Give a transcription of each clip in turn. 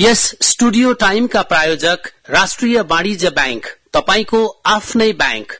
यस studio टाइमका प्रायोजक राष्ट्रिय वाणिज्य बैंक, तपाईको आफ्नै बैंक।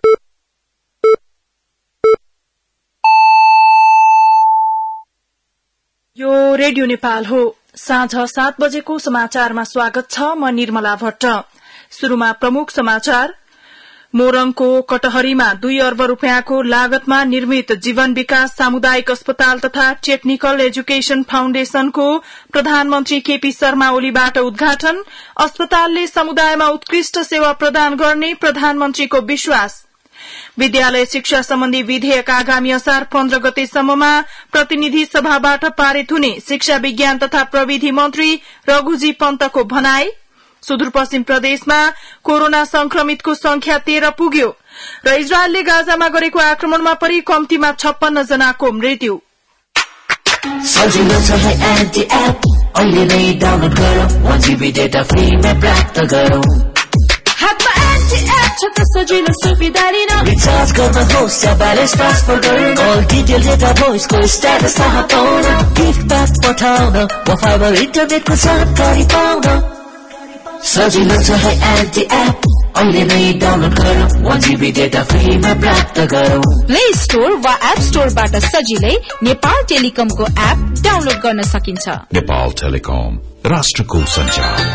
यो रेडियो नेपाल हो। साँझ 7 बजेको समाचारमा स्वागत छ। म निर्मला भट्ट। शुरूमा प्रमुख समाचार। मोरङको कटहरीमा 2 अर्ब रूपियाँको लागतमा निर्मित जीवन विकास सामुदायिक अस्पताल तथा टेक्निकल एजुकेशन फाउन्डेशनको प्रधानमन्त्री केपी शर्मा ओलीबाट उद्घाटन। अस्पतालले समुदायमा उत्कृष्ट सेवा प्रदान गर्ने प्रधानमन्त्रीको विश्वास। विद्यालय शिक्षा सम्बन्धी विधेयक आगामी असार 15 गतेसम्ममा प्रतिनिधि सभाबाट पारित हुने शिक्षा विज्ञान तथा प्रविधि मन्त्री रघुजी पन्तको भनाई। सुदूरपश्चिम प्रदेशमा कोरोना संक्रमितको संख्या 13 पुग्यो र इजरायलले गाजामा गरेको आक्रमणमा परि कम्तीमा 56 जनाको मृत्यु। सजिलो छ है एन्टी एप, अहिले नै डाउनलोड गरौ, 1 GB डेटा फ्रीमा प्राप्त गरौ। हातमा एन्टी एप छ त सजिलो सुविधा लिन, रिचार्ज गर्न होस् या ब्यालेन्स ट्रान्सफर गर्न, कल डिटेल डेटा भोइसको स्ट्याटस थाहा पाउन, गिफ्ट प्याक पठाउन, वा फाइबर इन्टरनेटको जानकारी पाउन। सजिलो छ है एन्टी एप, अहिले नै डाउनलोड गरौ, 1 GB डेटा फ्रीमा प्राप्त गरौ। प्ले स्टोर वा एप स्टोरबाट सजिलै नेपाल टेलिकमको एप डाउनलोड गर्न सकिन्छ। नेपाल टेलिकम, राष्ट्रको सञ्चार।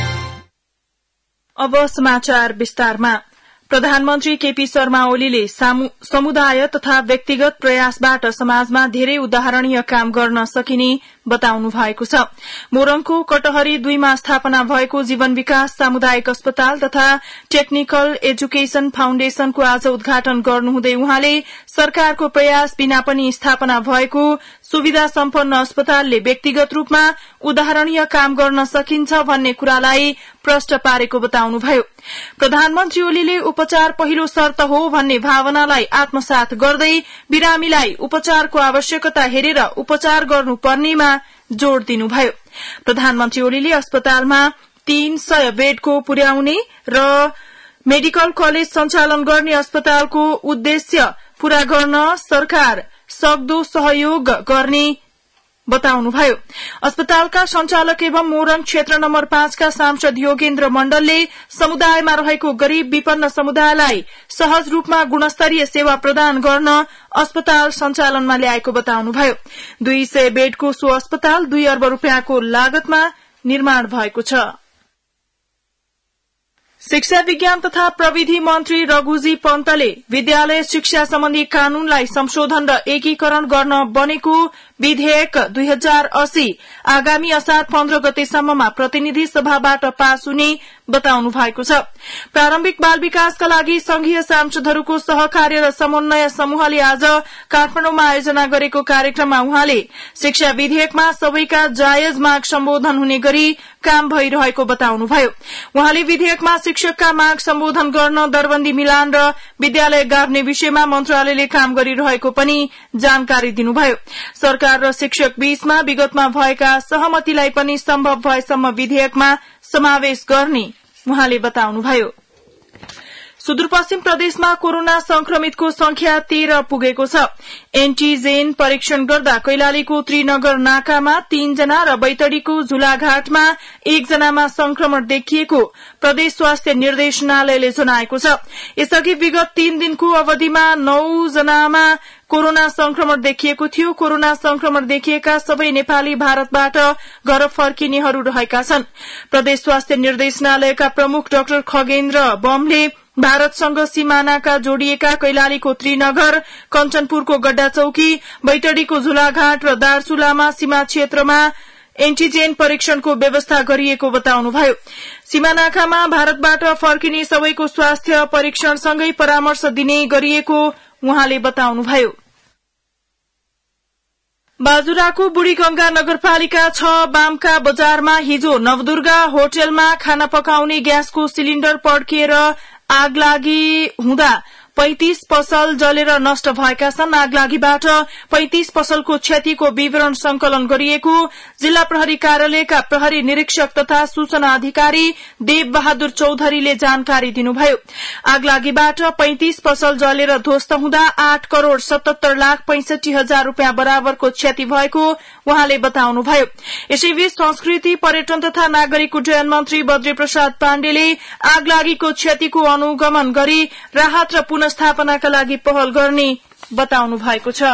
अब समाचार विस्तारमा। प्रधानमन्त्री केपी शर्मा ओलीले समुदाय तथा व्यक्तिगत प्रयासबाट समाजमा धेरै उदाहरणीय काम गर्न सकिने बताउनु भएको छ। मोरङको कटहरी 2 मा स्थापना भएको जीवन विकास सामुदायिक अस्पताल तथा टेक्निकल एजुकेशन फाउन्डेशनको आज उद्घाटन गर्नुहुँदै उहाँले सरकारको प्रयास बिना पनि स्थापना भएको सुविधा सम्पन्न अस्पतालले व्यक्तिगत रूपमा उदाहरणीय काम गर्न सकिन्छ भन्ने कुरालाई प्रष्ट पारेको बताउनुभयो। प्रधानमन्त्री ओलीले उपचार पहिलो शर्त हो भन्ने भावनालाई आत्मसात गर्दै बिरामीलाई उपचारको आवश्यकता हेरेर उपचार गर्नुपर्नेमा जोड़ दिनुभयो। प्रधानमन्त्री ओलीले अस्पतालमा 300 बेडको पुर्याउने र मेडिकल कलेज सञ्चालन गर्ने अस्पतालको उद्देश्य पूरा गर्न सरकार सक्दो सहयोग गर्ने बताउनुभयो। अस्पतालका संचालक एवं मोरङ क्षेत्र नम्बर 5 का सांसद योगेन्द्र मण्डलले समुदायमा रहेको गरीब विपन्न समुदायलाई सहज रूपमा गुणस्तरीय सेवा प्रदान गर्न अस्पताल सञ्चालनमा ल्याएको बताउनुभयो। 200 बेडको सो अस्पताल 2 अर्ब रूपियाँको लागतमा निर्माण भएको छ। शिक्षा विज्ञान तथा प्रविधि मन्त्री रघुजी पन्तले विद्यालय शिक्षा सम्बन्धी कानूनलाई संशोधन र एकीकरण गर्न बनेको विधेयक 2080 आगामी असार 15 गतेसम्ममा प्रतिनिधि सभाबाट पास हुने बताउनु भएको छ। प्रारम्भिक बाल विकासका लागि संघीय सांसदहरूको सहकार्य र समन्वय समूहले आज काठमाडौँमा आयोजना गरेको कार्यक्रममा उहाँले शिक्षा विधेयकमा सबैका जायज माग सम्बोधन हुने गरी काम भइरहेको बताउनुभयो। उहाँले विधेयकमा शिक्षकका माग सम्बोधन गर्न दरबन्दी मिलान र विद्यालय गाभ्ने विषयमा मन्त्रालयले काम गरिरहेको पनि जानकारी दिनुभयो। सरकार र शिक्षक बीचमा विगतमा भएका सहमतिलाई पनि सम्भव भएसम्म विधेयकमा समावेश गर्ने उहाँले बताउनुभयो। सुदूरपश्चिम प्रदेशमा कोरोना संक्रमितको संख्या 13 पुगेको छ। एन्टिजेन परीक्षण गर्दा कैलालीको त्रिनगर नाकामा 3 जना र बैतडीको झुलाघाटमा 1 जनामा संक्रमण देखिएको प्रदेश स्वास्थ्य निर्देशनालयले जनाएको छ। यसअघि विगत 3 दिनको अवधिमा 9 जनामा कोरोना संक्रमण देखिएको थियो। कोरोना संक्रमण देखिएका सबै नेपाली भारतबाट घर फर्किनेहरू रहेका छन्। प्रदेश स्वास्थ्य निर्देशनालयका प्रमुख डाक्टर खगेन्द्र बमले भारतसँग सीमानाका जोडिएका कैलालीको त्रिनगर, कञ्चनपुरको गड्डाचौकी, बैतडीको झुलाघाट र दार्चुलामा सीमा क्षेत्रमा एन्टिजेन परीक्षणको व्यवस्था गरिएको बताउनुभयो। सीमानाकामा भारतबाट फर्किने सबैको स्वास्थ्य परीक्षणसँगै परामर्श दिने गरिएको उहाँले बताउनुभयो। बाजुराको बुढीगंगा नगरपालिका 6 बामका बजारमा हिजो नवदुर्गा होटलमा खाना पकाउने ग्यासको सिलिण्डर पड्किएर आगलागी हुँदा 35 पसल जलेर नष्ट भएका छन्। आगलागीबाट 35 पसलको क्षतिको विवरण संकलन गरिएको जिल्ला प्रहरी कार्यालयका प्रहरी निरीक्षक तथा सूचना अधिकारी देव बहादुर चौधरीले जानकारी दिनुभयो। आगलागीबाट 35 पसल जलेर ध्वस्त हुँदा 8,77,65,000 रूपियाँ बराबरको क्षति भएको उहाँले बताउनुभयो। यसैबीच संस्कृति पर्यटन तथा नागरिक उड्डयन मन्त्री बद्री प्रसाद पाण्डेले आगलागीको क्षतिको अनुगमन गरी राहत र पुनस्थापनाका लागि पहल गर्ने बताउनु भएको छ।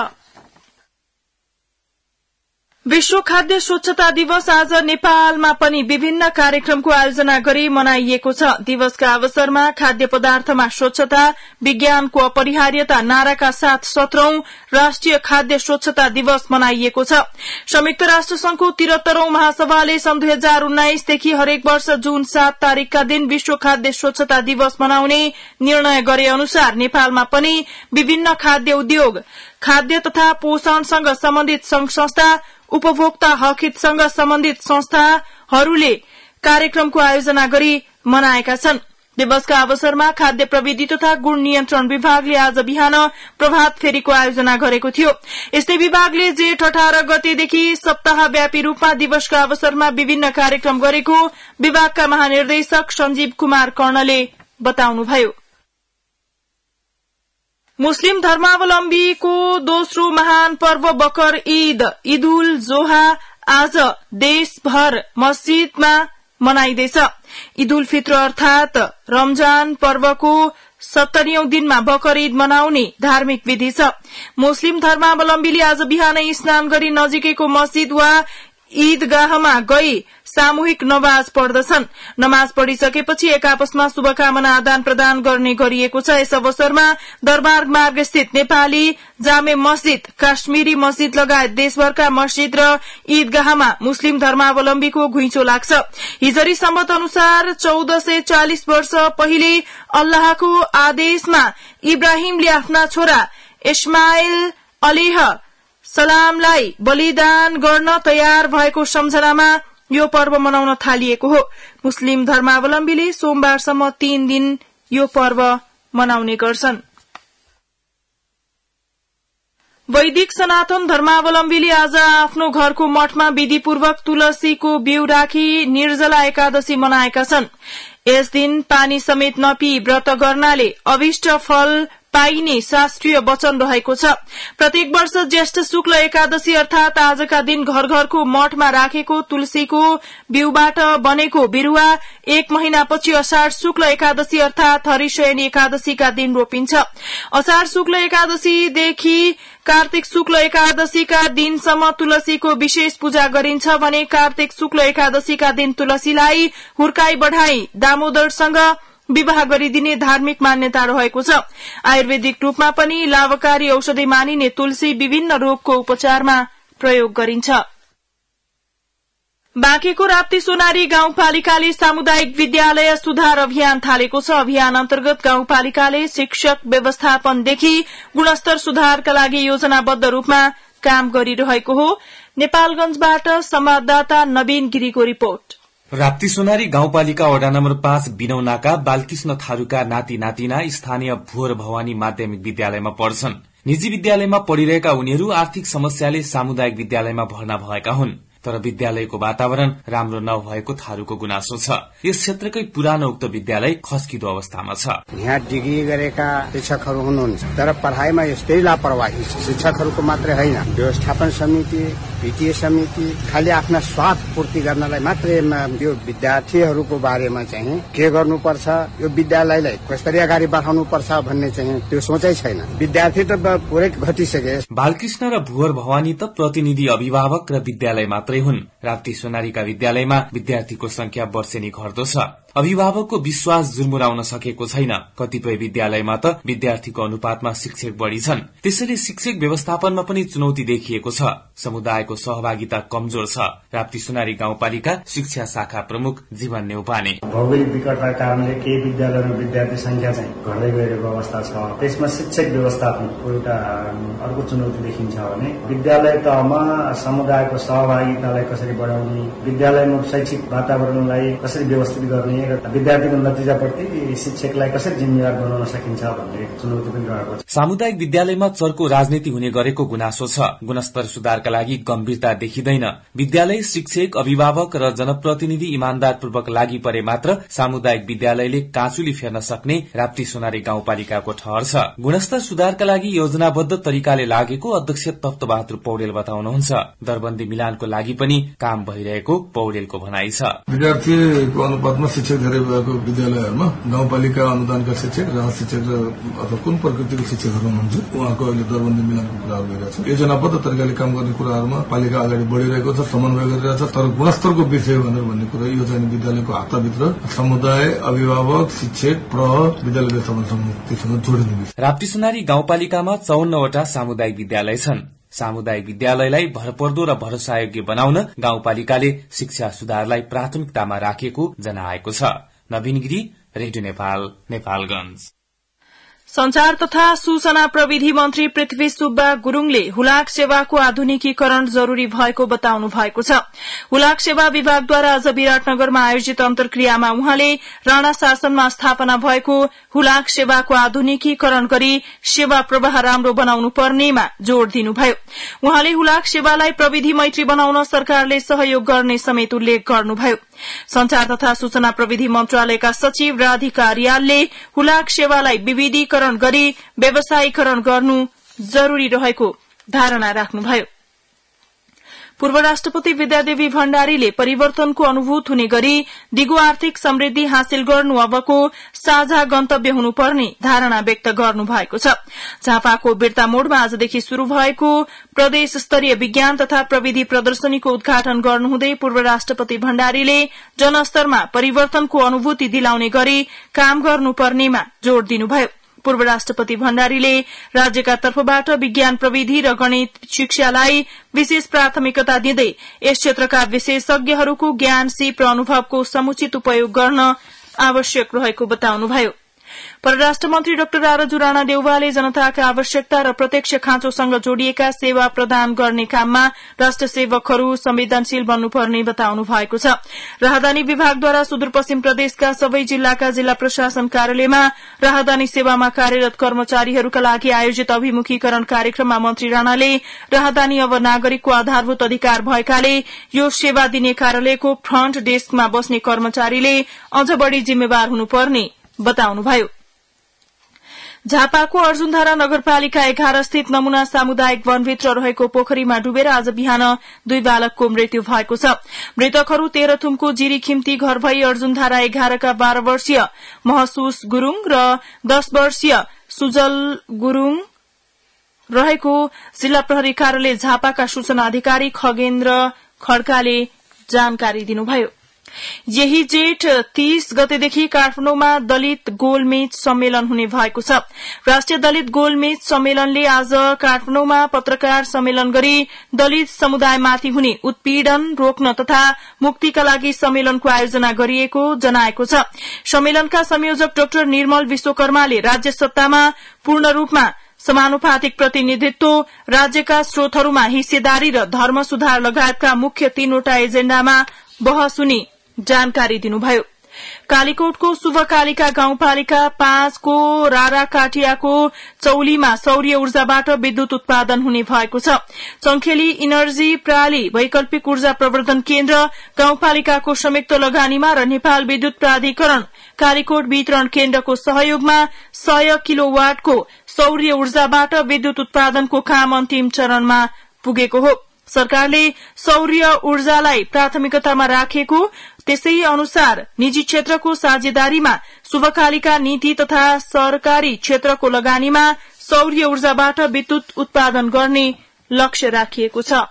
विश्व खाद्य स्वच्छता दिवस आज नेपालमा पनि विभिन्न कार्यक्रमको आयोजना गरी मनाइएको छ। दिवसका अवसरमा खाद्य पदार्थमा स्वच्छता विज्ञानको अपरिहार्यता नाराका साथ 17औं राष्ट्रिय खाद्य स्वच्छता दिवस मनाइएको छ। संयुक्त राष्ट्र संघको 73औं महासभाले सन् 2019 देखि हरेक वर्ष जुन 7 तारिकका दिन विश्व खाद्य स्वच्छता दिवस मनाउने निर्णय गरे अनुसार नेपालमा पनि विभिन्न खाद्य उद्योग, खाद्य तथा पोषणसँग सम्बन्धित संघ संस्था, उपभोक्ता हक हितसँग सम्बन्धित संस्थाहरूले कार्यक्रमको आयोजना गरी मनाएका छन्। दिवसका अवसरमा खाद्य प्रविधि तथा गुण नियन्त्रण विभागले आज बिहान प्रभात फेरीको आयोजना गरेको थियो। यस्तै विभागले जेठ 18 गतेदेखि सप्ताहव्यापी रूपमा दिवसका अवसरमा विभिन्न कार्यक्रम गरेको विभागका महानिर्देशक सञ्जीव कुमार कर्णले बताउनुभयो। मुस्लिम धर्मावलम्बीको दोस्रो महान पर्व बकर ईद उल जोहा आज देशभर मस्जिदमा मनाइँदैछ। ईद उल फित्र अर्थात रमजान पर्वको 70औं दिनमा बकर ईद मनाउने धार्मिक विधि छ। मुस्लिम धर्मावलम्बीले आज बिहानै स्नान गरी नजिकैको मस्जिद वा ईदगाहमा गई सामूहिक नमाज पढ्दछन्। नमाज पढिसकेपछि एक आपसमा शुभकामना आदान प्रदान गर्ने गरिएको छ। यस अवसरमा दरबार मार्ग स्थित नेपाली जामे मस्जिद, काश्मीरी मस्जिद लगायत देशभरका मस्जिद र ईदगाहमा मुस्लिम धर्मावलम्बीको घुइँचो लाग्छ। हिजरी सम्बत अनुसार 1440 वर्ष पहिले अल्लाहको आदेशमा इब्राहिमले आफ्ना छोरा इस्माइल अलैहि सलामलाई बलिदान गर्न तयार भएको सम्झनामा यो पर्व मनाउन थालिएको हो। मुस्लिम धर्मावलम्बीले सोमबारसम्म 3 दिन यो पर्व मनाउने गर्छन्। वैदिक सनातन धर्मावलम्बीले आज आफ्नो घरको मठमा विधिपूर्वक तुलसीको बिउ राखी निर्जला एकादशी मनाएका छन्। यस दिन पानी समेत नपिई व्रत गर्नाले अभिष्ट फल पाइने शास्त्रीय वचन रहेको छ। प्रत्येक वर्ष ज्येष्ठ शुक्ल एकादशी अर्थात आजका दिन घर घरको मठमा राखेको तुलसीको बिउबाट बनेको बिरूवा 1 महिनापछि अषाढ़ शुक्ल एकादशी अर्थात हरिशयनी एकादशीका दिन रोपिन्छ। अषाढ़ शुक्ल एकादशीदेखि कार्तिक शुक्ल एकादशीका दिनसम्म तुलसीको विशेष पूजा गरिन्छ भने कार्तिक शुक्ल एकादशीका दिन तुलसीलाई हुर्काई बढ़ाई दामोदरसँग विवाह गरिदिने धार्मिक मान्यता रहेको छ। आयुर्वेदिक रूपमा पनि लाभकारी औषधि मानिने तुलसी विभिन्न रोगको उपचारमा प्रयोग गरिन्छ। बाँकेको राप्ती सोनारी गाउँपालिकाले सामुदायिक विद्यालय सुधार अभियान थालेको छ। अभियान अन्तर्गत गाउँपालिकाले शिक्षक व्यवस्थापनदेखि गुणस्तर सुधारका लागि योजनाबद्ध रूपमा काम गरिरहेको हो। नेपालगंजबाट संवाददाता नवीन गिरीको रिपोर्ट। राप्ती सोनारी गाउँपालिका वडा नम्बर 5 बिनौनाका बालकृष्ण थारूका नाति नातिना स्थानीय भुवर भवानी माध्यमिक विद्यालयमा पढ्छन्। निजी विद्यालयमा पढिरहेका उनीहरू आर्थिक समस्याले सामुदायिक विद्यालयमा भर्ना भएका हुन्। तर विद्यालयको वातावरण राम्रो नभएको थारूको गुनासो छ। यस क्षेत्रकै पुरानो उक्त विद्यालय खस्किदो अवस्थामा छ। यहाँ डिग्री गरेका शिक्षकहरू हुनुहुन्छ तर पढाइमा यस्तै लापरवाही छ। शिक्षकहरूको मात्रै होइन, व्यवस्थापन समिति, वित्तीय समिति खालि आफ्ना स्वार्थ पूर्ति गर्नलाई मात्रै यो विद्यार्थीहरूको बारेमा चाहिँ के गर्नुपर्छ, यो विद्यालयलाई कसरी अगाडि बढाउनुपर्छ भन्ने चाहिँ त्यो सोचै छैन। विद्यार्थी त पुरै घटिसके। बालकृष्ण र भुवर भवानी त प्रतिनिधि अभिभावक र विद्यालय मात्रै हुन्। राप्ती सोनारीका विद्यालयमा विद्यार्थीको संख्या वर्षेनी घट्दो छ। अभिभावकको विश्वास जुर्मुराउन सकेको छैन। कतिपय विद्यालयमा त विद्यार्थीको अनुपातमा शिक्षक बढ़ी छन्। त्यसैले शिक्षक व्यवस्थापनमा पनि चुनौती देखिएको छ। समुदायको सहभागिता कमजोर छ। राप्ती सोनारी गाउँपालिका शिक्षा शाखा प्रमुख जीवन नेउपाने भौगोलिक विकटताका कारणले केही विद्यालयमा विद्यार्थी संख्या चाहिँ घट्दै गएको अवस्था छ। त्यसमा शिक्षक व्यवस्थापनको एउटा अर्को चुनौती देखिन्छ भने विद्यालय तहमा समुदायको सहभागितालाई कसरी बढाउने, विद्यालयमा शैक्षिक वातावरणलाई कसरी व्यवस्थित गर्ने, गर्ने र विद्यार्थीको नतिजाप्रति शिक्षकलाई कसरी जिम्मेवार बनाउन सकिन्छ भन्ने चुनौती पनि रहेको छ। सामुदायिक विद्यालयमा चर्को राजनीति हुने गरेको गुनासो छ। गुणस्तर सुधारका लागि गम्भीरता देखिँदैन। विद्यालय शिक्षक अभिभावक र जनप्रतिनिधि इमान्दारपूर्वक लागि परे मात्र सामुदायिक विद्यालयले काँचुली फेर्न सक्ने राप्ती सोनारी गाउँपालिकाको ठहर छ। गुणस्तर सुधारका लागि योजनाबद्ध तरिकाले लागेको अध्यक्ष तप्तबहादुर पौडेल बताउनुहुन्छ। दरबन्दी मिलानको लागि पनि काम भइरहेको पौडेलको भनाइ छ। विद्यार्थीको अनुपातमा शिक्षक धेरै भएको विद्यालयहरूमा गाउँपालिका अनुदानका शिक्षक र शिक्षक अथवा कुन प्रकृतिको शिक्षकहरू हुनुहुन्छ उहाँको अहिले दरबन्दी मिलानको कुराहरू भइरहेछ। योजनाबद्ध तरिकाले काम गर्ने कुराहरूमा पालिका अगाडि बढ़िरहेको छ, समन्वय गरिरहेछ। तर गुणस्तरको विषय भनेर भन्ने कुरा यो चाहिँ विद्यालयको हातभित्र समुदाय, अभिभावक, शिक्षक, प्रहर, विद्यालय व्यवस्थापन समितिसँग जोडिने विषय। राप्ती सोनारी गाउँपालिकामा 54वटा सामुदायिक विद्यालय छन्। सामुदायिक विद्यालयलाई भरपर्दो र भरोसायोग्य बनाउन गाउँपालिकाले शिक्षा सुधारलाई प्राथमिकतामा राखेको जनाएको छ। नवीन गिरी, रेडियो नेपाल, नेपालगंज। संचार तथा सूचना प्रविधि मन्त्री पृथ्वी सुब्बा गुरूङले हुलाक सेवाको आधुनिकीकरण जरूरी भएको बताउनु भएको छ। हुलाक सेवा विभागद्वारा आज विराटनगरमा आयोजित अन्तर्क्रियामा उहाँले राणा शासनमा स्थापना भएको हुलाक सेवाको आधुनिकीकरण गरी सेवा प्रवाह राम्रो बनाउनु पर्नेमा जोड़ दिनुभयो। उहाँले हुलाक सेवालाई प्रविधि मैत्री बनाउन सरकारले सहयोग गर्ने समेत उल्लेख गर्नुभयो। संचार तथा सूचना प्रविधि मन्त्रालयका सचिव राधिका रियालले हुलाक सेवालाई विविधीकरण गरी व्यवसायीकरण गर्नु जरूरी रहेको धारणा राख्नुभयो। पूर्व राष्ट्रपति विद्यादेवी भण्डारीले परिवर्तनको अनुभूत हुने गरी दिगो आर्थिक समृद्धि हासिल गर्नु अबको साझा गन्तव्य हुनुपर्ने धारणा व्यक्त गर्नु भएको छ। झापाको बिर्ता मोडमा आजदेखि शुरू भएको प्रदेश स्तरीय विज्ञान तथा प्रविधि प्रदर्शनीको उद्घाटन गर्नुहुँदै पूर्व राष्ट्रपति भण्डारीले जनस्तरमा परिवर्तनको अनुभूति दिलाउने गरी काम गर्नुपर्नेमा जोड़ दिनुभयो। पूर्व राष्ट्रपति भण्डारीले राज्यका तर्फबाट विज्ञान प्रविधि र गणित शिक्षालाई विशेष प्राथमिकता दिँदै यस क्षेत्रका विशेषज्ञहरूको ज्ञान, सिप र अनुभवको समुचित उपयोग गर्न आवश्यक रहेको बताउनुभयो। परराष्ट्र मन्त्री डाक्टर आरजु राणा देउवाले जनताका आवश्यकता र प्रत्यक्ष खाँचोसँग जोडिएका सेवा प्रदान गर्ने काममा राष्ट्र सेवकहरू संवेदनशील बन्नुपर्ने बताउनु भएको छ। राहदानी विभागद्वारा सुदूरपश्चिम प्रदेशका सबै जिल्लाका जिल्ला प्रशासन कार्यालयमा राहदानी सेवामा कार्यरत कर्मचारीहरूका लागि आयोजित अभिमुखीकरण कार्यक्रममा मन्त्री राणाले राहदानी अब नागरिकको आधारभूत अधिकार भएकाले यो सेवा दिने कार्यालयको फ्रन्ट डेस्कमा बस्ने कर्मचारीले अझ बढ़ी जिम्मेवार हुनुपर्ने बताउनुभयो। झापाको अर्जुनधारा नगरपालिका 11 स्थित नमूना सामुदायिक वनभित्र रहेको पोखरीमा डुबेर आज बिहान 2 बालकको मृत्यु भएको छ। मृतकहरू तेह्रथुमको जिरी खिम्ती घर भई अर्जुनधारा 11 का 12 वर्षीय महसुस गुरूङ र 10 वर्षीय सुजल गुरूङ रहेको जिल्ला प्रहरी कार्यालय झापाका सूचना अधिकारी खगेन्द्र खड्काले जानकारी दिनुभयो। यही जेठ 30 गतेदेखि काठमाडौँमा दलित गोलमेज सम्मेलन हुने भएको छ। राष्ट्रिय दलित गोलमेज सम्मेलनले आज काठमाडौँमा पत्रकार सम्मेलन गरी दलित समुदायमाथि हुने उत्पीड़न रोक्न तथा मुक्तिका लागि सम्मेलनको आयोजना गरिएको जनाएको छ। सम्मेलनका संयोजक डाक्टर निर्मल विश्वकर्माले राज्य सत्तामा पूर्ण रूपमा समानुपातिक प्रतिनिधित्व, राज्यका स्रोतहरूमा हिस्सेदारी र धर्म सुधार लगायतका मुख्य 3वटा एजेण्डामा बहस हुने जानकारी दिनुभयो। कालीकोटको शुभकालिका गाउँपालिका 5 को राराकाटियाको चौलीमा सौर्य ऊर्जाबाट विद्युत उत्पादन हुने भएको छ। चंखेली इनर्जी प्राली वैकल्पिक ऊर्जा प्रवर्धन केन्द्र गाउँपालिकाको संयुक्त लगानीमा र नेपाल विद्युत प्राधिकरण कालीकोट वितरण केन्द्रको सहयोगमा 100 किलोवाटको सौर्य ऊर्जाबाट विद्युत उत्पादनको काम अन्तिम चरणमा पुगेको हो। सरकारले सौर्य ऊर्जालाई प्राथमिकतामा राखेको, त्यसै अनुसार निजी क्षेत्रको साझेदारीमा शुभकालिका नीति तथा सरकारी क्षेत्रको लगानीमा सौर्य ऊर्जाबाट विद्युत उत्पादन गर्ने लक्ष्य राखिएको छ।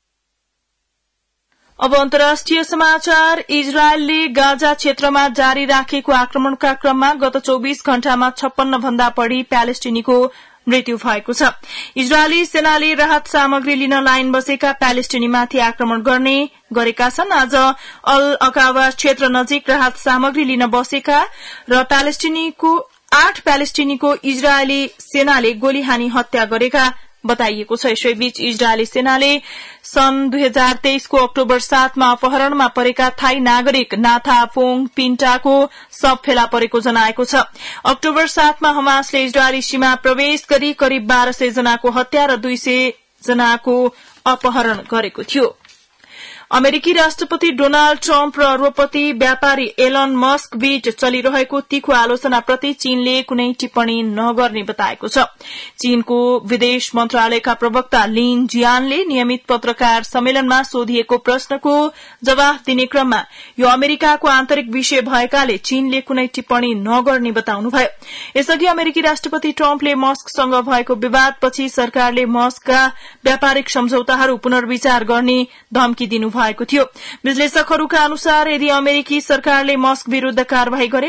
अब अन्तर्राष्ट्रिय समाचार। इजरायलले गाजा क्षेत्रमा जारी राखेको आक्रमणका क्रममा गत 24 घण्टामा 56 भन्दा बढ़ी प्यालेस्टिनीको मृत्यु भएको छ। इजरायली सेनाले राहत सामग्री लिन लाइन बसेका प्यालेस्टिनीमाथि आक्रमण गरेका छन्। आज अल अकाबा क्षेत्र नजिक राहत सामग्री लिन बसेका र 8 प्यालेस्टिनीको इजरायली सेनाले गोली हानी हत्या गरेका बताइएको छ। यसैबीच इजरायली सेनाले सन् 2023 को अक्टोबर 7 मा अपहरणमा परेका थाई नागरिक नाथा फोङ पिन्टाको शव फेला परेको जनाएको छ। अक्टोबर 7 मा हमासले इजरायली सीमा प्रवेश गरी करिब 1200 जनाको हत्या र 200 जनाको अपहरण गरेको थियो। अमेरिकी राष्ट्रपति डोनाल्ड ट्रम्प र अरबपति व्यापारी एलन मस्क बीच चलिरहेको तीखो आलोचनाप्रति चीनले कुनै टिप्पणी नगर्ने बताएको छ। चीनको विदेश मन्त्रालयका प्रवक्ता लिन जियानले नियमित पत्रकार सम्मेलनमा सोधिएको प्रश्नको जवाफ दिने क्रममा यो अमेरिकाको आन्तरिक विषय भएकाले चीनले कुनै टिप्पणी नगर्ने बताउनुभयो। यसअघि अमेरिकी राष्ट्रपति ट्रम्पले मस्कसँग भएको विवादपछि सरकारले मस्कका व्यापारिक सम्झौताहरू पुनर्विचार गर्ने धम्की दिनुभयो भएको थियो। विश्लेषकहरूका अनुसार यदि अमेरिकी सरकारले मस्क विरूद्ध कार्यवाही गरे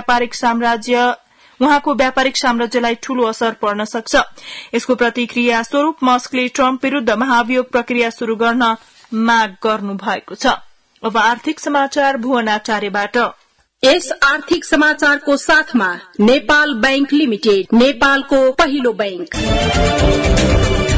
उहाँको व्यापारिक साम्राज्यलाई ठूलो असर पर्न सक्छ। यसको प्रतिक्रिया स्वरूप मस्कले ट्रम्प विरूद्ध महाभियोग प्रक्रिया शुरू गर्न माग गर्नु भएको छ। अब आर्थिक समाचार भुवन आचार्यबाट। यस आर्थिक समाचारको साथमा नेपाल बैंक लिमिटेड, नेपालको पहिलो बैंक।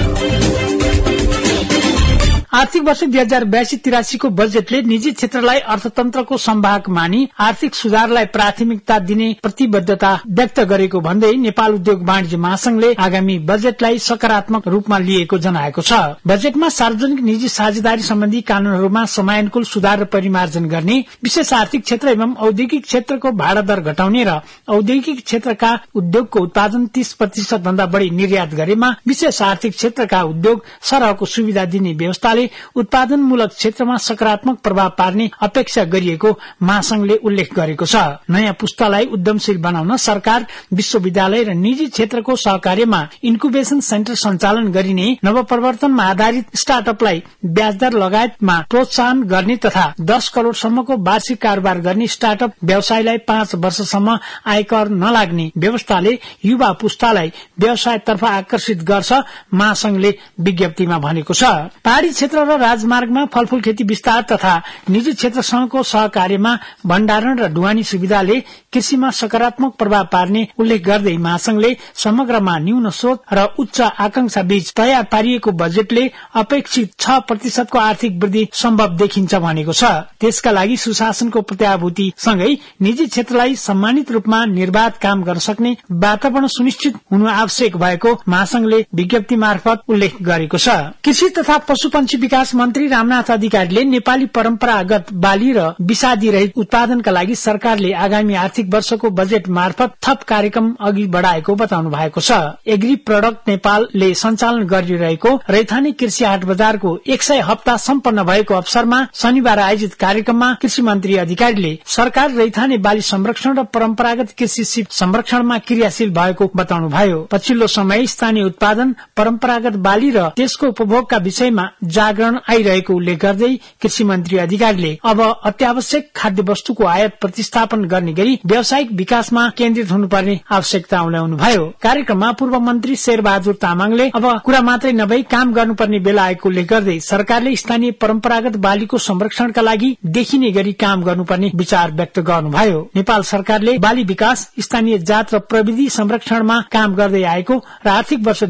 आर्थिक वर्ष 2082-83 को बजेटले निजी क्षेत्रलाई अर्थतन्त्रको संवाहक मानी आर्थिक सुधारलाई प्राथमिकता दिने प्रतिबद्धता व्यक्त गरेको भन्दै नेपाल उद्योग वाणिज्य महासंघले आगामी बजेटलाई सकारात्मक रूपमा लिएको जनाएको छ। बजेटमा सार्वजनिक निजी साझेदारी सम्बन्धी कानूनहरूमा समयानुकूल सुधार र परिमार्जन गर्ने, विशेष आर्थिक क्षेत्र एवं औद्योगिक क्षेत्रको भाडा दर घटाउने र औद्योगिक क्षेत्रका उद्योगको उत्पादन 30% भन्दा बढ़ी निर्यात गरेमा विशेष आर्थिक क्षेत्रका उद्योग सरहको सुविधा दिने व्यवस्थाले उत्पादनमूलक क्षेत्रमा सकारात्मक प्रभाव पार्ने अपेक्षा गरिएको महासंघले उल्लेख गरेको छ। नयाँ पुस्तालाई उद्यमशील बनाउन सरकार, विश्वविद्यालय र निजी क्षेत्रको सहकार्यमा इन्कुबेशन सेन्टर सञ्चालन गरिने, नवप्रवर्तनमा आधारित स्टार्टअपलाई ब्याजदर लगायतमा प्रोत्साहन गर्ने तथा 10 करोड़सम्मको वार्षिक कारोबार गर्ने स्टार्टअप व्यवसायलाई 5 वर्षसम्म आयकर नलाग्ने व्यवस्थाले युवा पुस्तालाई व्यवसायतर्फ आकर्षित गर्छ, महासंघले विज्ञप्तिमा भनेको छ। पहाड़ी क्षेत्र र राजमार्गमा फलफूल खेती विस्तार तथा निजी क्षेत्रसँगको सहकार्यमा भण्डारण र ढुवानी सुविधाले कृषिमा सकारात्मक प्रभाव पार्ने उल्लेख गर्दै महासंघले समग्रमा न्यून स्रोत र उच्च आकांक्षा बीच तयार पारिएको बजेटले अपेक्षित 6% को आर्थिक वृद्धि सम्भव देखिन्छ भनेको छ। त्यसका लागि सुशासनको प्रत्याभूति सँगै निजी क्षेत्रलाई सम्मानित रूपमा निर्वाध काम गर्न सक्ने वातावरण सुनिश्चित हुनु आवश्यक भएको महासंघले विज्ञप्ति मार्फत उल्लेख गरेको छ। कृषि तथा पशुपन्छी विकास मन्त्री रामनाथ अधिकारीले नेपाली परम्परागत बाली र विषादी रहित उत्पादनका लागि सरकारले आगामी आर्थिक वर्षको बजेट मार्फत थप कार्यक्रम अघि बढ़ाएको बताउनु भएको छ। एग्री प्रोडक्ट नेपालले सञ्चालन गरिरहेको रैथाने कृषि हाट बजारको 100 हप्ता सम्पन्न भएको अवसरमा शनिबार आयोजित कार्यक्रममा कृषि मन्त्री अधिकारीले सरकार रैथाने बाली संरक्षण र परम्परागत कृषि सिप संरक्षणमा क्रियाशील भएको बताउनुभयो। पछिल्लो समय स्थानीय उत्पादन, परम्परागत बाली र त्यसको उपभोगका विषयमा जागरण आइरहेको उल्लेख गर्दै कृषि मन्त्री अधिकारीले अब अत्यावश्यक खाद्य वस्तुको आयात प्रतिस्थापन गर्ने गरी व्यावसायिक विकासमा केन्द्रित हुनुपर्ने आवश्यकता उल्लेख्नुभयो। कार्यक्रममा पूर्व मन्त्री शेरबहादुर तामाङले अब कुरा मात्रै नभई काम गर्नुपर्ने बेला आएको उल्लेख गर्दै सरकारले स्थानीय परम्परागत बालीको संरक्षणका लागि देखिने गरी काम गर्नुपर्ने विचार व्यक्त गर्नुभयो। नेपाल सरकारले बाली विकास, स्थानीय जात र प्रविधि संरक्षणमा काम गर्दै आएको र आर्थिक वर्ष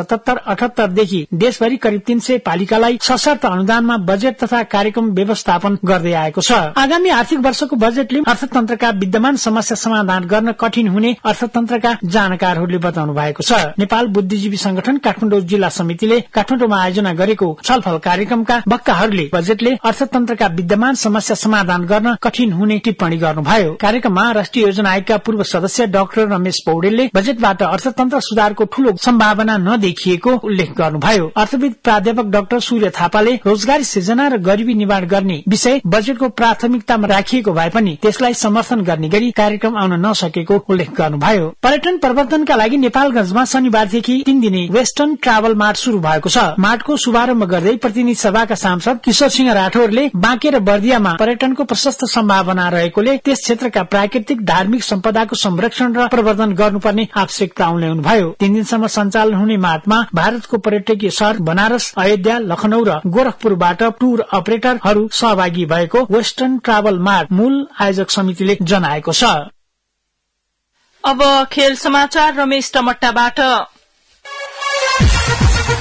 2077-78 देखि देशभरि करिब 300 पालिकालाई सशर्त अनुदानमा बजेट तथा कार्यक्रम व्यवस्थापन गर्दै आएको छ। आगामी आर्थिक वर्षको बजेटले अर्थतन्त्रका विद्यमान समस्या समाधान गर्न कठिन हुने अर्थतन्त्रका जानकारहरूले बताउनु भएको छ। नेपाल बुद्धिजीवी संगठन काठमाडौँ जिल्ला समितिले काठमाडौँमा आयोजना गरेको छलफल कार्यक्रमका वक्ताहरूले बजेटले अर्थतन्त्रका विद्यमान समस्या समाधान गर्न कठिन हुने टिप्पणी गर्नुभयो। कार्यक्रममा राष्ट्रिय योजना आयोगका पूर्व सदस्य डाक्टर रमेश पौडेलले बजेटबाट अर्थतन्त्र सुधारको ठूलो सम्भावना नदेखिएको उल्लेख गर्नुभयो। अर्थविद प्राध्यापक डाक्टर सूर्य थापाले रोजगारी सृजना र गरिबी निवारण गर्ने विषय बजेटको प्राथमिकतामा राखिएको भए पनि त्यसलाई समर्थन गर्ने गरी कार्यक्रम आउन नसकेको उल्लेख गर्नुभयो। पर्यटन प्रवर्धनका लागि नेपालगंजमा शनिबारदेखि 3 दिने वेस्टर्न ट्राभल मार्ट शुरू भएको छ। मार्टको शुभारम्भ गर्दै प्रतिनिधि सभाका सांसद किशोर सिंह राठौरले बाँके र बर्दियामा पर्यटनको प्रशस्त सम्भावना रहेकोले त्यस क्षेत्रका प्राकृतिक धार्मिक सम्पदाको संरक्षण र प्रवर्धन गर्नुपर्ने आवश्यकता उल्लेख्नुभयो। 3 दिनसम्म सञ्चालन हुने मार्टमा भारतको पर्यटकीय शहर बनारस, अयोध्या, लखनऊ र गोरखपुरबाट टूर अपरेटरहरू सहभागी भएको वेस्टर्न ट्राभल मार्ट मूल आयोजक समितिले जनाएको छ। अब खेल समाचार रमेश टमट्टाबाट।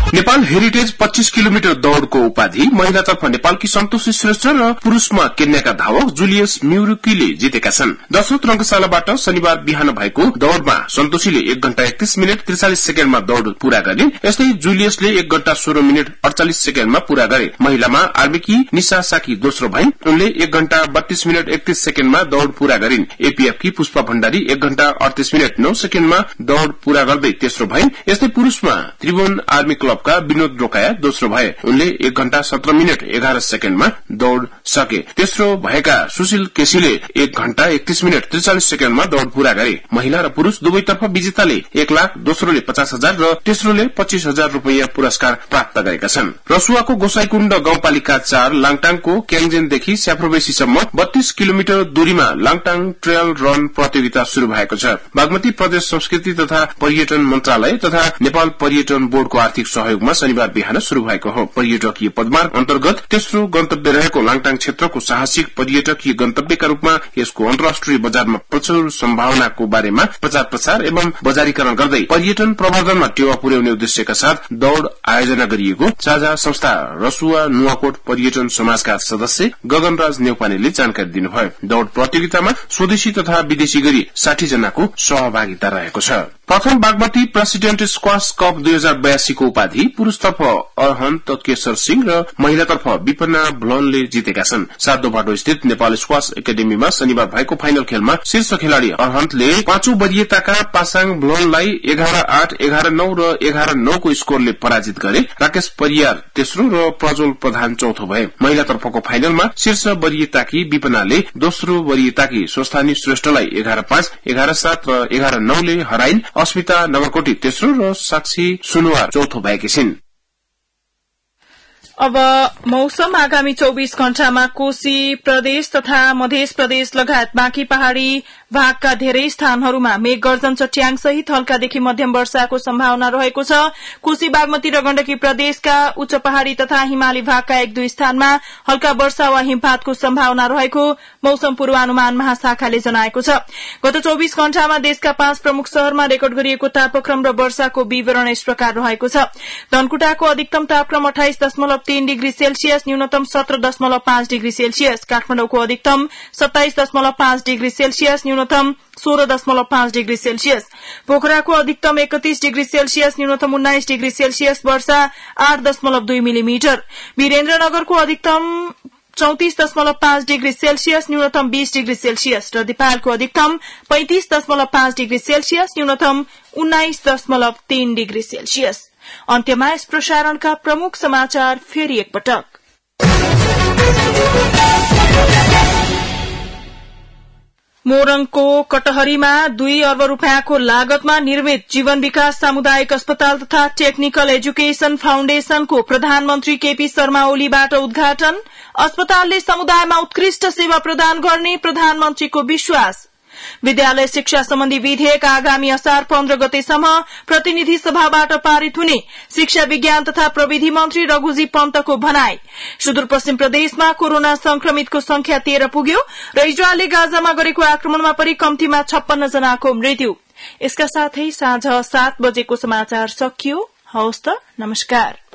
नेपाल हेरिटेज 25 किलोमिटर दौड़को उपाधि महिलातर्फ नेपालकी सन्तोषी श्रेष्ठ र पुरूषमा केन्याका धावक जुलियस म्युरुकीले जितेका छन्। दशरथ रंगशालाबाट शनिबार बिहान भएको दौड़मा सन्तोषीले 1 घण्टा 31 मिनट 43 सेकेन्डमा दौड़ पूरा गरिन्। यस्तै जुलियसले 1 घण्टा 16 मिनट 48 सेकेन्डमा पूरा गरे। महिलामा आर्मीकी निशा साकी दोस्रो भइन्। उनले 1 घण्टा 32 मिनट 31 सेकेन्डमा दौड़ पूरा गरिन्। एपीएफकी पुष्पा भण्डारी 1 घण्टा 38 मिनट 9 सेकेन्डमा दौड़ पूरा गर्दै तेस्रो भइन्। यस्तै पुरूषमा त्रिभुवन आर्मी क्लबका विनोद रोकाया दोस्रो भए। उनले 1 घण्टा 17 मिनट 11 सेकेन्डमा दौड़ सके। तेस्रो भएका सुशील केसीले 1 घण्टा 31 मिनट 43 सेकेन्डमा दौड़ पूरा गरे। महिला र पुरूष दुवैतर्फ विजेताले 1 लाख, दोस्रोले 50,000 र तेस्रोले 25,000 रुपैयाँ पुरस्कार प्राप्त गरेका छन्। रसुवाको गोसाईकुण्ड गाउँपालिका 4 लाङटाङको क्याङजेनदेखि स्याफ्रोबेसीसम्म 32 किलोमिटर दूरीमा लाङटाङ ट्रेल रन प्रतियोगिता शुरू भएको छ। बागमती प्रदेश संस्कृति तथा पर्यटन मन्त्रालय तथा नेपाल पर्यटन बोर्डको आर्थिक सहयोगमा शनिबार बिहान शुरू भएको हो। पर्यटकीय पदमार्ग अन्तर्गत तेस्रो गन्तव्य रहेको लाङटाङ क्षेत्रको साहसिक पर्यटकीय गन्तव्यका रूपमा यसको अन्तर्राष्ट्रिय बजारमा प्रचुर सम्भावनाको बारेमा प्रचार प्रसार एवं बजारीकरण गर्दै पर्यटन प्रवर्धनमा टेवा पुर्याउने उद्देश्यका साथ दौड़ आयोजना गरिएको साझा संस्था रसुवा नुवाकोट पर्यटन समाजका सदस्य गगनराज नेउपानेले जानकारी दिनुभयो। दौड़ प्रतियोगितामा स्वदेशी तथा विदेशी गरी 60 जनाको सहभागिता रहेको छ। प्रथम बागमती प्रेसिडेन्ट स्क्वाश कप 2082 को उपाधि पुरूषतर्फ अरहन्त केशर सिंह र महिलातर्फ विपना भ्लोनले जितेका छन्। सातोबाटो स्थित नेपाल स्क्वाश एकाडेमीमा शनिबार भएको फाइनल खेलमा शीर्ष खेलाड़ी अरहन्तले 5औं वरियताका पासाङ भ्लोनलाई 11-8, 11-9 र 11-9 को स्कोरले पराजित गरे। राकेश परियार तेस्रो र प्रज्वल प्रधान चौथो भए। महिलातर्फको फाइनलमा शीर्ष वरियताकी विपनाले दोस्रो वरियताकी स्वस्थानी श्रेष्ठलाई 11-5, 11-7 र 11-9 ले हराइन्। अस्मिता नगरकोटी तेस्रो र साक्षी सुनुवार चौथो भएकी छिन्। अब मौसम आगामी 24 घण्टामा कोशी प्रदेश तथा मध्य प्रदेश लगायत बाँकी पहाड़ी भागका धेरै स्थानहरूमा मेघ गर्जन चट्याङ सहित हल्कादेखि मध्यम वर्षाको सम्भावना रहेको छ। कोशी बागमती र गण्डकी प्रदेशका उच्च पहाड़ी तथा हिमाली भागका 1-2 स्थानमा हल्का वर्षा वा हिमपातको सम्भावना रहेको मौसम पूर्वानुमान महाशाखाले जनाएको छ। गत 24 घण्टामा देशका 5 प्रमुख शहरमा रेकर्ड गरिएको तापक्रम र वर्षाको विवरण यस प्रकार रहेको छ। धनकुटाको अधिकतम तापक्रम 28.3 डिग्री सेल्सियस, न्यूनतम 17.5 डिग्री सेल्सियस। काठमाडौँको अधिकतम 27.5 डिग्री सेल्सियस, न्यूनतम 16.5 डिग्री सेल्सियस। पोखराको अधिकतम 31 डिग्री सेल्सियस, न्यूनतम 19 डिग्री सेल्सियस, वर्षा 8.2 मिलिमिटर। वीरेन्द्रनगरको अधिकतम 34.5 डिग्री सेल्सियस, न्यूनतम 20 डिग्री सेल्सियस र दिपालको अधिकतम 35.5 डिग्री सेल्सियस, न्यूनतम 19.3 डिग्री सेल्सियस। अन्त्यमा यस प्रसारणका प्रमुख समाचार फेरि एकपटक। मोरङको कटहरीमा 2 अर्ब रूपियाँको लागतमा निर्मित जीवन विकास सामुदायिक अस्पताल तथा टेक्निकल एजुकेशन फाउन्डेशनको प्रधानमन्त्री केपी शर्मा ओलीबाट उद्घाटन। अस्पतालले समुदायमा उत्कृष्ट सेवा प्रदान गर्ने प्रधानमन्त्रीको विश्वास। विद्यालय शिक्षा सम्बन्धी विधेयक आगामी असार 15 गतेसम्म प्रतिनिधि सभाबाट पारित हुने शिक्षा विज्ञान तथा प्रविधि मन्त्री रघुजी पन्तको भनाई। सुदूरपश्चिम प्रदेशमा कोरोना संक्रमितको संख्या 13 पुग्यो र इजरायलले गाजामा गरेको आक्रमणमा परि कम्तीमा 56 जनाको मृत्यु। यसका साथै साँझ 7 बजेको समाचार सकियो। हवस् त, नमस्कार।